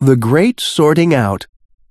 The Great Sorting Out.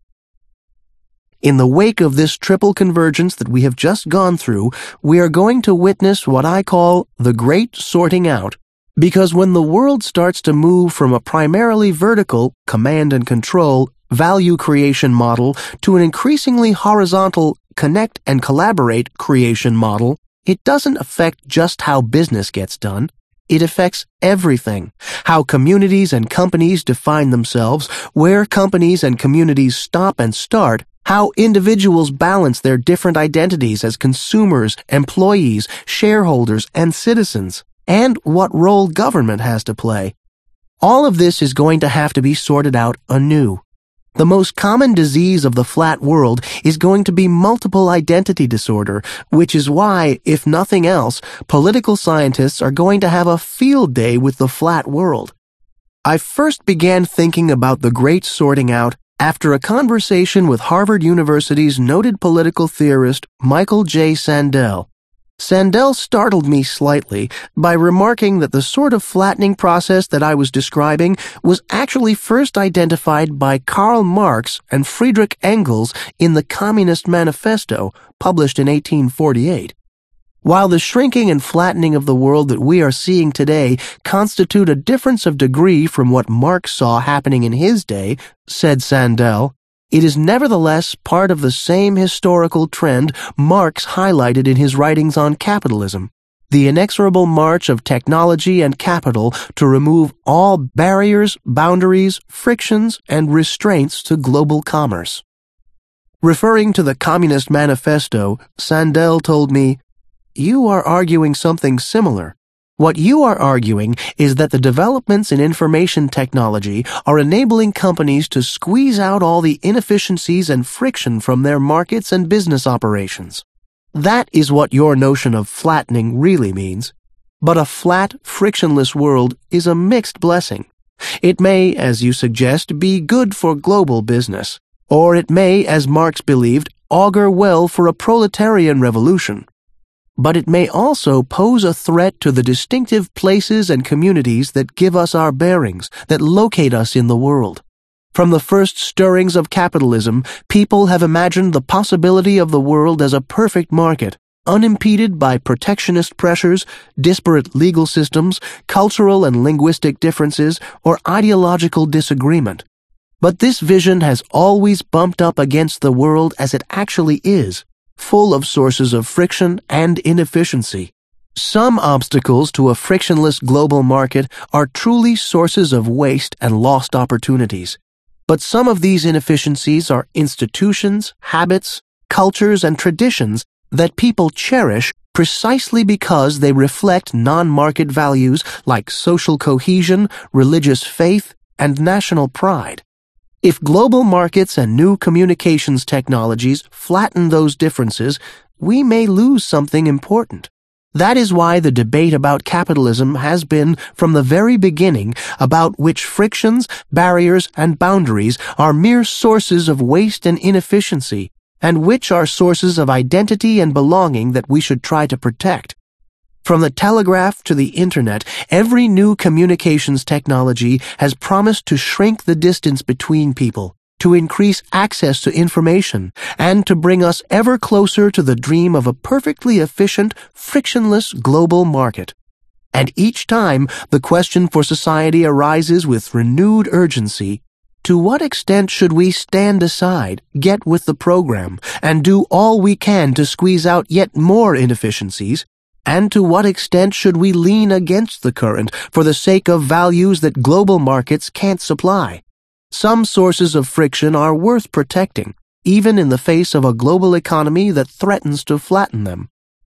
In the wake of this triple convergence that we have just gone through, we are going to witness what I call the Great Sorting Out. Because when the world starts to move from a primarily vertical, command and control, value creation model to an increasingly horizontal, connect and collaborate creation model, it doesn't affect just how business gets done. It affects everything. How communities and companies define themselves, where companies and communities stop and start, how individuals balance their different identities as consumers, employees, shareholders, and citizens, and what role government has to play. All of this is going to have to be sorted out anew. The most common disease of the flat world is going to be multiple identity disorder, which is why, if nothing else, political scientists are going to have a field day with the flat world. I first began thinking about the Great Sorting Out after a conversation with Harvard University's noted political theorist Michael J. Sandel. Sandel startled me slightly by remarking that the sort of flattening process that I was describing was actually first identified by Karl Marx and Friedrich Engels in the Communist Manifesto, published in 1848. While the shrinking and flattening of the world that we are seeing today constitute a difference of degree from what Marx saw happening in his day, said Sandel, it is nevertheless part of the same historical trend Marx highlighted in his writings on capitalism, the inexorable march of technology and capital to remove all barriers, boundaries, frictions, and restraints to global commerce. Referring to the Communist Manifesto, Sandel told me, "You are arguing something similar. What you are arguing is that the developments in information technology are enabling companies to squeeze out all the inefficiencies and friction from their markets and business operations. That is what your notion of flattening really means. But a flat, frictionless world is a mixed blessing. It may, as you suggest, be good for global business, or it may, as Marx believed, augur well for a proletarian revolution. But it may also pose a threat to the distinctive places and communities that give us our bearings, that locate us in the world. From the first stirrings of capitalism, people have imagined the possibility of the world as a perfect market, unimpeded by protectionist pressures, disparate legal systems, cultural and linguistic differences, or ideological disagreement. But this vision has always bumped up against the world as it actually is, full of sources of friction and inefficiency. Some obstacles to a frictionless global market are truly sources of waste and lost opportunities. But some of these inefficiencies are institutions, habits, cultures, and traditions that people cherish precisely because they reflect non-market values like social cohesion, religious faith, and national pride. If global markets and new communications technologies flatten those differences, we may lose something important. That is why the debate about capitalism has been, from the very beginning, about which frictions, barriers, and boundaries are mere sources of waste and inefficiency, and which are sources of identity and belonging that we should try to protect. From the telegraph to the internet, every new communications technology has promised to shrink the distance between people, to increase access to information, and to bring us ever closer to the dream of a perfectly efficient, frictionless global market. And each time, the question for society arises with renewed urgency: to what extent should we stand aside, get with the program, and do all we can to squeeze out yet more inefficiencies? And to what extent should we lean against the current for the sake of values that global markets can't supply? Some sources of friction are worth protecting, even in the face of a global economy that threatens to flatten them.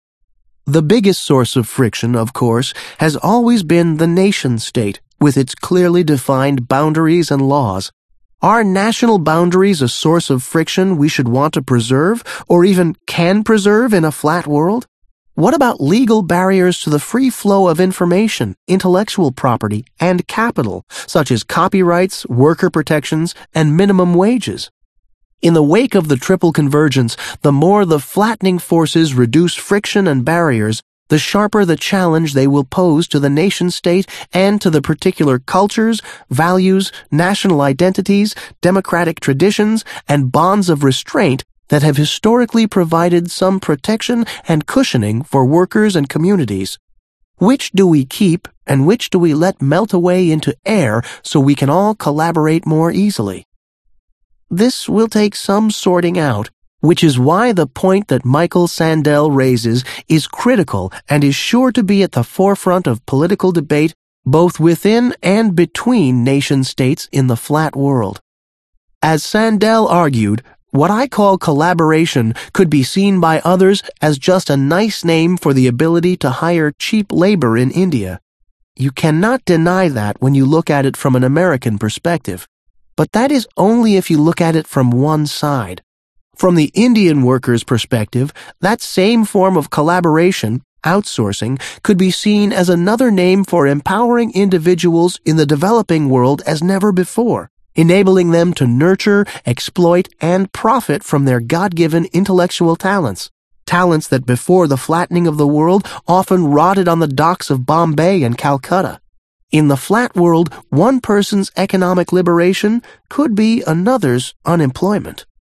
The biggest source of friction, of course, has always been the nation-state, with its clearly defined boundaries and laws. Are national boundaries a source of friction we should want to preserve, or even can preserve in a flat world? What about legal barriers to the free flow of information, intellectual property, and capital, such as copyrights, worker protections, and minimum wages? In the wake of the triple convergence, the more the flattening forces reduce friction and barriers, the sharper the challenge they will pose to the nation-state and to the particular cultures, values, national identities, democratic traditions, and bonds of restraint that have historically provided some protection and cushioning for workers and communities. Which do we keep and which do we let melt away into air so we can all collaborate more easily? This will take some sorting out, which is why the point that Michael Sandel raises is critical and is sure to be at the forefront of political debate both within and between nation-states in the flat world. As Sandel argued, what I call collaboration could be seen by others as just a nice name for the ability to hire cheap labor in India. You cannot deny that when you look at it from an American perspective. But that is only if you look at it from one side. From the Indian worker's perspective, that same form of collaboration, outsourcing, could be seen as another name for empowering individuals in the developing world as never before, enabling them to nurture, exploit, and profit from their God-given intellectual talents, talents that before the flattening of the world often rotted on the docks of Bombay and Calcutta. In the flat world, one person's economic liberation could be another's unemployment.